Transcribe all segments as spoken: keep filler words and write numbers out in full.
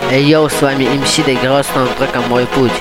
Эй, йоу, с вами эм си, доиграл с новым треком «Мой путь».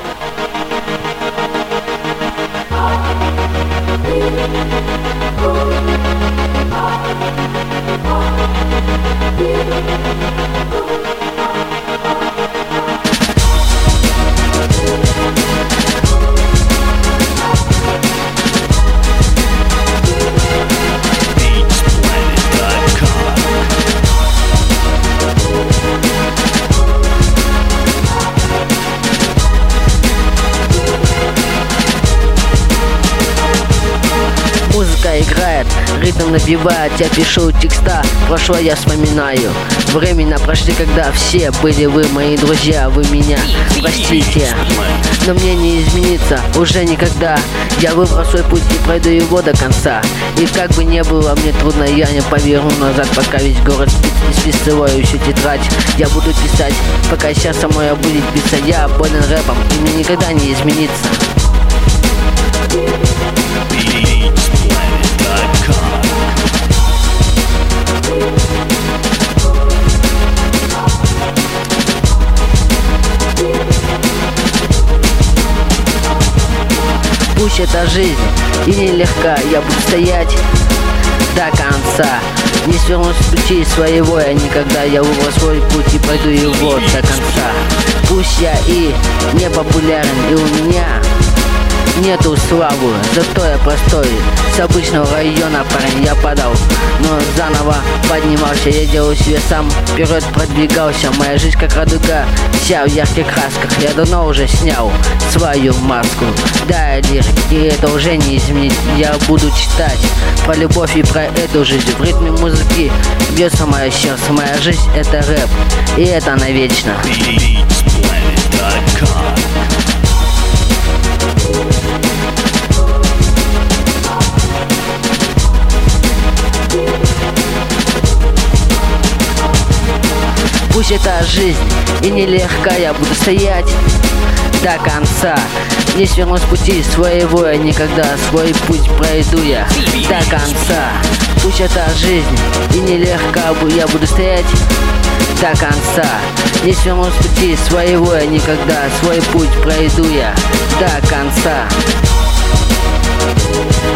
Музыка играет, ритм набивает, я пишу текста, прошлое я вспоминаю. Времена прошли, когда все были вы мои друзья, вы меня простите. Но мне не измениться уже никогда. Я выбрал свой путь и пройду его до конца. И как бы не было мне трудно, я не поверну назад, пока весь город спит, исписываю всю тетрадь. Я буду писать, пока сердце мое будет биться. Я болен рэпом, и мне никогда не измениться. Пусть эта жизнь и нелегка, я буду стоять до конца. Не свернусь с пути своего я никогда. Я выбрал свой путь и пойду его до конца. Пусть я и не популярен, и у меня нету славы, зато я простой. С обычного района парень я падал, но заново поднимался. Я делал себе сам, вперед продвигался. Моя жизнь как радуга, вся в ярких красках. Я давно уже снял свою маску. Да, я лирик, и это уже не изменить. Я буду читать про любовь и про эту жизнь. В ритме музыки бьется мое сердце. Моя жизнь — это рэп, и это навечно. Пусть эта жизнь и нелегка, я буду стоять до конца. Не сверну с пути своего я никогда, свой путь пройду я до конца. Пусть эта жизнь и нелегка, я буду стоять до конца. Не сверну с пути своего я никогда, свой путь пройду я до конца.